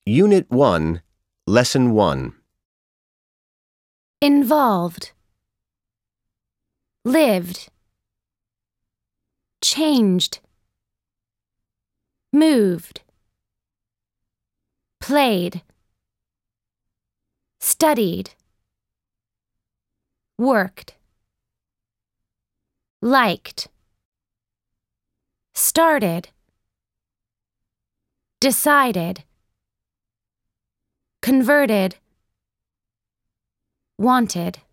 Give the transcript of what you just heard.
Unit 1, Lesson 1. Involved. Lived. Changed. Moved. Played. Studied. Worked. Liked. Started. Decided. Converted. Wanted.